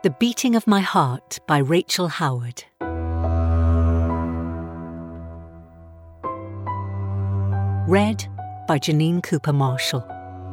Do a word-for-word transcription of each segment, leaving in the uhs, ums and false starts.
The Beating of My Heart by Rachel Howard. Read by Janine Cooper Marshall.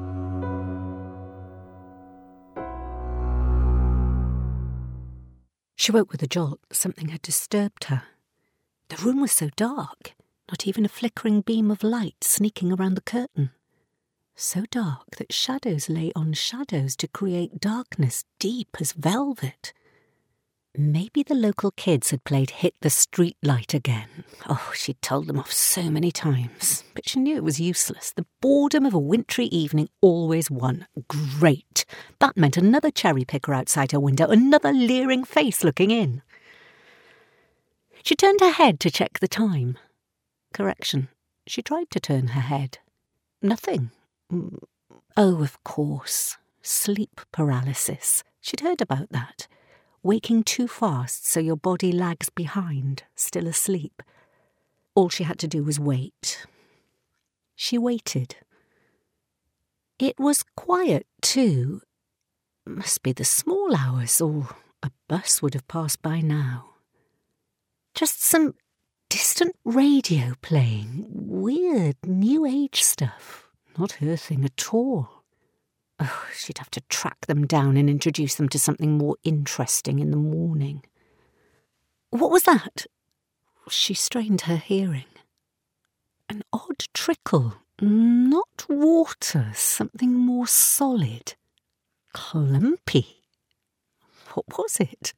She woke with a jolt. Something had disturbed her. The room was so dark, not even a flickering beam of light sneaking around the curtain. So dark that shadows lay on shadows to create darkness deep as velvet. Maybe the local kids had played Hit the Street Light again. Oh, she'd told them off so many times, but she knew it was useless. The boredom of a wintry evening always won. Great. That meant another cherry picker outside her window, another leering face looking in. She turned her head to check the time. Correction, she tried to turn her head. Nothing. Oh, of course. Sleep paralysis. She'd heard about that. Waking too fast so your body lags behind, still asleep. All she had to do was wait. She waited. It was quiet, too. Must be the small hours, or a bus would have passed by now. Just some distant radio playing. Weird, new age stuff. Not her thing at all. Oh, she'd have to track them down and introduce them to something more interesting in the morning. What was that? She strained her hearing. An odd trickle. Not water, something more solid. Clumpy. What was it?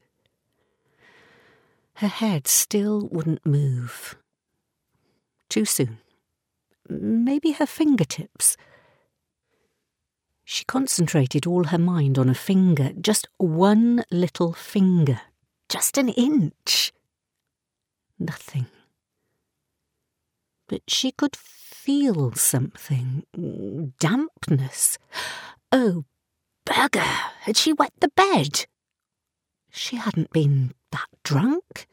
Her head still wouldn't move. Too soon. Maybe her fingertips. She concentrated all her mind on a finger, just one little finger, just an inch. Nothing. But she could feel something. Dampness. Oh, bugger! Had she wet the bed? She hadn't been that drunk.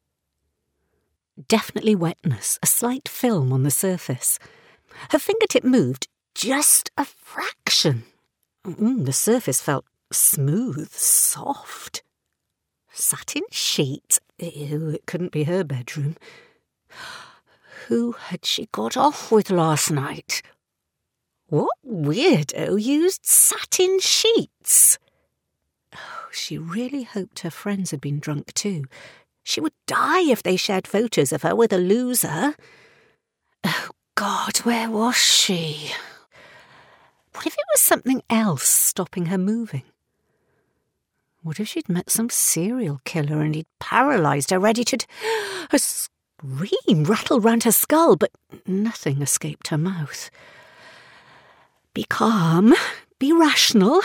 Definitely wetness, a slight film on the surface. Her fingertip moved just a fraction. Mm, the surface felt smooth, soft. Satin sheets. Ew, it couldn't be her bedroom. Who had she got off with last night? What weirdo used satin sheets? Oh, she really hoped her friends had been drunk too. She would die if they shared photos of her with a loser. Oh, God, where was she? What if it was something else stopping her moving? What if she'd met some serial killer and he'd paralysed her, ready to... A scream rattled round her skull, but nothing escaped her mouth. Be calm. Be rational.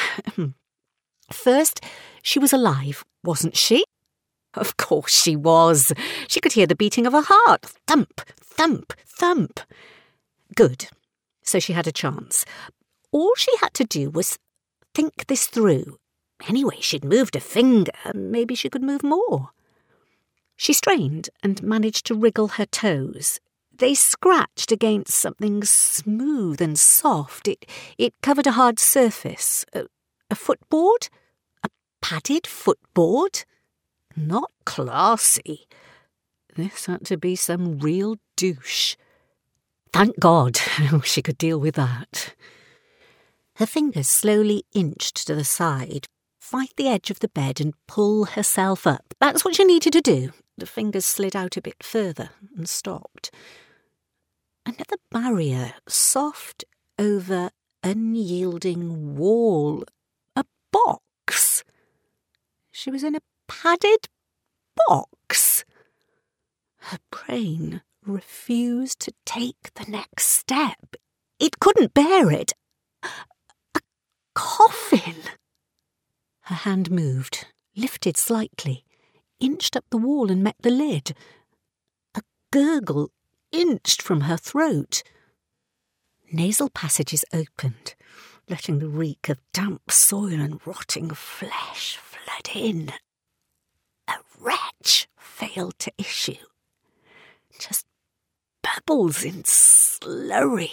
First, she was alive, wasn't she? Of course she was. She could hear the beating of her heart. Thump, thump, thump. Good. So she had a chance. All she had to do was think this through. Anyway, she'd moved a finger. Maybe she could move more. She strained and managed to wriggle her toes. They scratched against something smooth and soft. It, it covered a hard surface. A, a footboard? A padded footboard? Not classy. This had to be some real douche. Thank God she could deal with that. Her fingers slowly inched to the side, find the edge of the bed and pull herself up. That's what she needed to do. The fingers slid out a bit further and stopped. Another barrier, soft over unyielding wall. A box. She was in a padded box. Her brain refused to take the next step. It couldn't bear it. A coffin. Her hand moved, lifted slightly, inched up the wall and met the lid. A gurgle inched from her throat. Nasal passages opened, letting the reek of damp soil and rotting flesh flood in. A retch failed to issue. Just bubbles in slurry.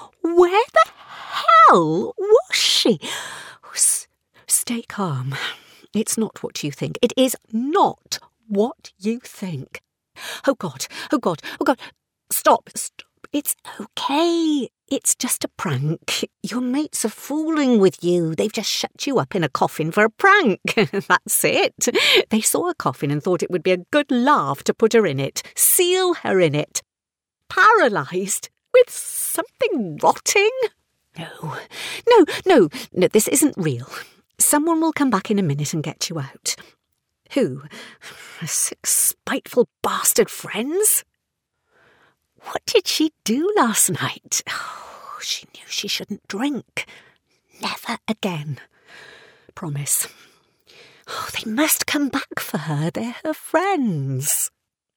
Where the hell was she? S- stay calm. It's not what you think. It is not what you think. Oh, God, oh, God, oh, God. Stop, stop. It's okay. It's just a prank. Your mates are fooling with you. They've just shut you up in a coffin for a prank. That's it. They saw a coffin and thought it would be a good laugh to put her in it, seal her in it. Paralysed with something rotting? No, no, no, no, this isn't real. Someone will come back in a minute and get you out. Who? Six spiteful bastard friends? What did she do last night? Oh, she knew she shouldn't drink. Never again. Promise. Oh, they must come back for her. They're her friends.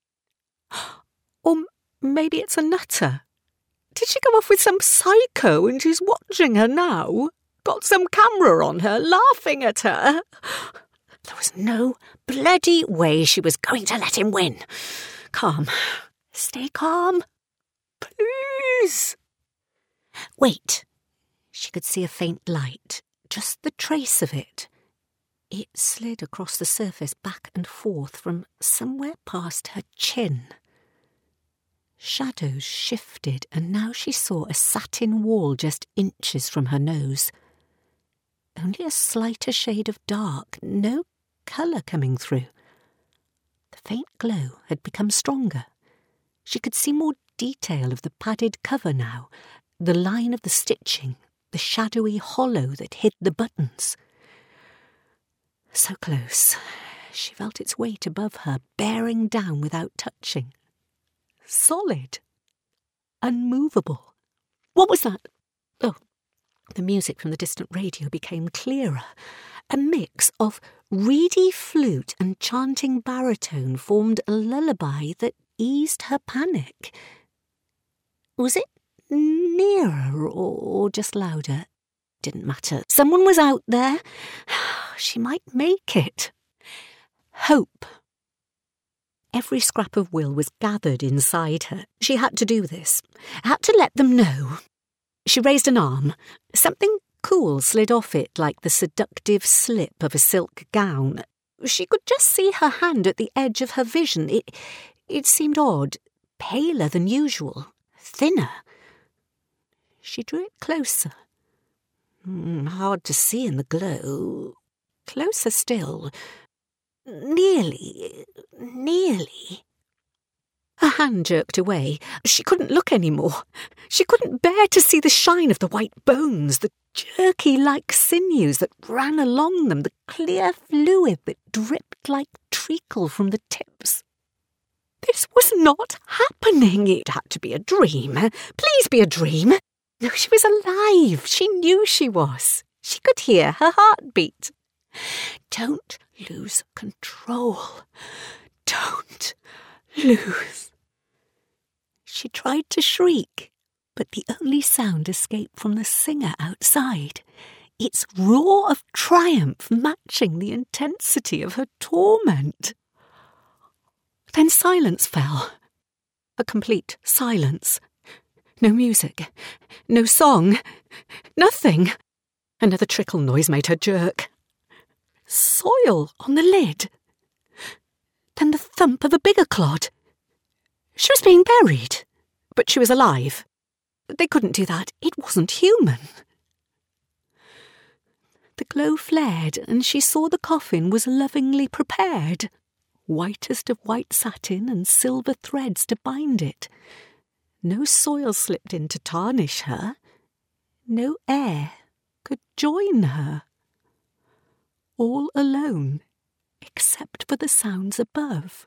Or maybe it's a nutter. Did she go off with some psycho and she's watching her now? Got some camera on her, laughing at her? There was no bloody way she was going to let him win. Calm. Stay calm. Please. Wait. She could see a faint light, just the trace of it. It slid across the surface back and forth from somewhere past her chin. Shadows shifted, and now she saw a satin wall just inches from her nose. Only a slighter shade of dark, no colour coming through. The faint glow had become stronger. She could see more detail of the padded cover now, the line of the stitching, the shadowy hollow that hid the buttons. So close, she felt its weight above her, bearing down without touching. Solid. Unmovable. What was that? Oh, the music from the distant radio became clearer. A mix of reedy flute and chanting baritone formed a lullaby that eased her panic. Was it nearer or just louder? Didn't matter. Someone was out there. She might make it. Hope. Every scrap of will was gathered inside her. She had to do this. Had to let them know. She raised an arm. Something cool slid off it like the seductive slip of a silk gown. She could just see her hand at the edge of her vision. It, it seemed odd, paler than usual, thinner. She drew it closer. Mm, hard to see in the glow. Closer still. Nearly, nearly. Her hand jerked away. She couldn't look any more. She couldn't bear to see the shine of the white bones, the jerky-like sinews that ran along them, the clear fluid that dripped like treacle from the tips. This was not happening. It had to be a dream. Please be a dream. No, she was alive. She knew she was. She could hear her heartbeat. Don't lose control. Don't lose. She tried to shriek, but the only sound escaped from the singer outside, its roar of triumph matching the intensity of her torment. Then silence fell. A complete silence. No music, no song, nothing. Another trickle noise made her jerk. Soil on the lid. Then the thump of a bigger clod. She was being buried, but she was alive. They couldn't do that. It wasn't human. The glow flared, and she saw the coffin was lovingly prepared, whitest of white satin and silver threads to bind it. No soil slipped in to tarnish her. No air could join her. All alone, except for the sounds above.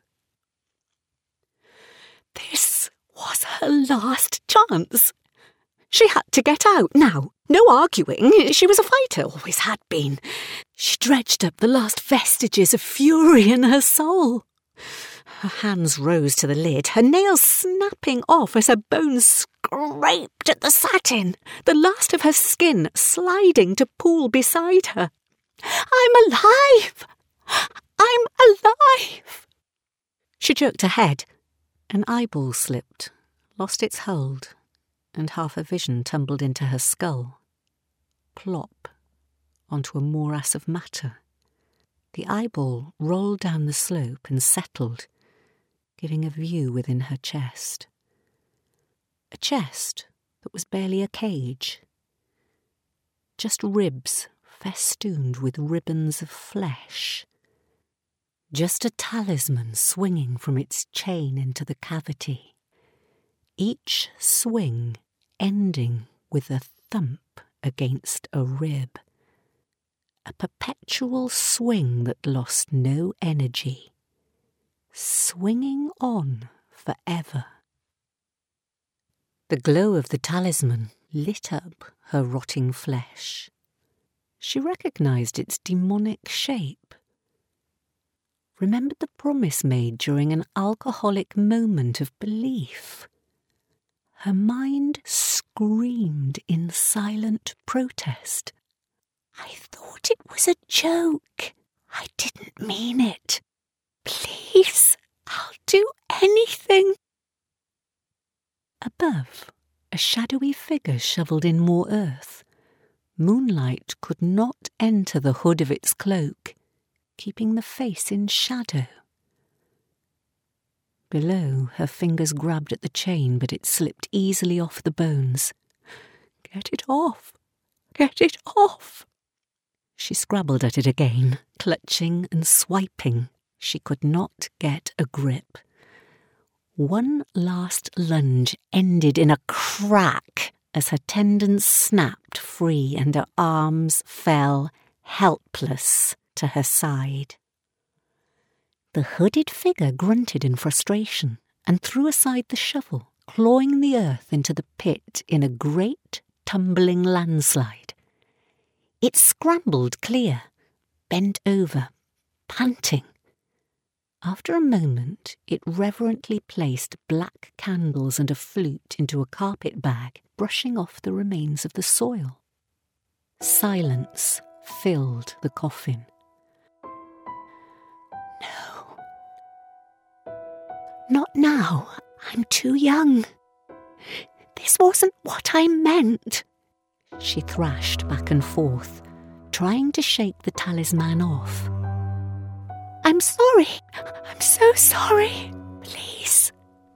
This was her last chance. She had to get out now. No arguing. She was a fighter, always had been. She dredged up the last vestiges of fury in her soul. Her hands rose to the lid, her nails snapping off as her bones scraped at the satin, the last of her skin sliding to pool beside her. I'm alive! I'm alive! She jerked her head. An eyeball slipped, lost its hold, and half her vision tumbled into her skull. Plop, onto a morass of matter. The eyeball rolled down the slope and settled, giving a view within her chest. A chest that was barely a cage. Just ribs festooned with ribbons of flesh. Just a talisman swinging from its chain into the cavity. Each swing ending with a thump against a rib. A perpetual swing that lost no energy. Swinging on forever. The glow of the talisman lit up her rotting flesh. She recognised its demonic shape. Remembered the promise made during an alcoholic moment of belief. Her mind screamed in silent protest. I thought it was a joke. I didn't mean it. Please, I'll do anything. Above, a shadowy figure shovelled in more earth. Moonlight could not enter the hood of its cloak, keeping the face in shadow. Below, her fingers grabbed at the chain, but it slipped easily off the bones. Get it off! Get it off! She scrabbled at it again, clutching and swiping. She could not get a grip. One last lunge ended in a crack as her tendons snapped free and her arms fell helpless to her side. The hooded figure grunted in frustration and threw aside the shovel, clawing the earth into the pit in a great tumbling landslide. It scrambled clear, bent over, panting. After a moment, it reverently placed black candles and a flute into a carpet bag, brushing off the remains of the soil. Silence filled the coffin. No. Not now. I'm too young. This wasn't what I meant. She thrashed back and forth, trying to shake the talisman off. I'm sorry. I'm so sorry. Please.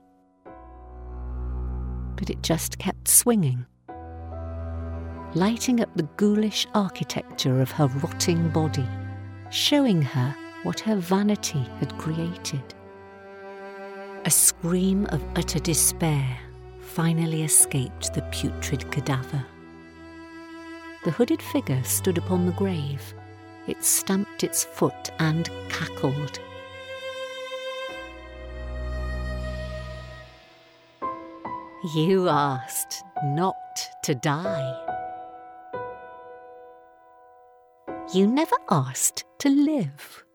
But it just kept swinging, lighting up the ghoulish architecture of her rotting body, showing her what her vanity had created. A scream of utter despair finally escaped the putrid cadaver. The hooded figure stood upon the grave. It stamped its foot and cackled. You asked not to die. You never asked to live.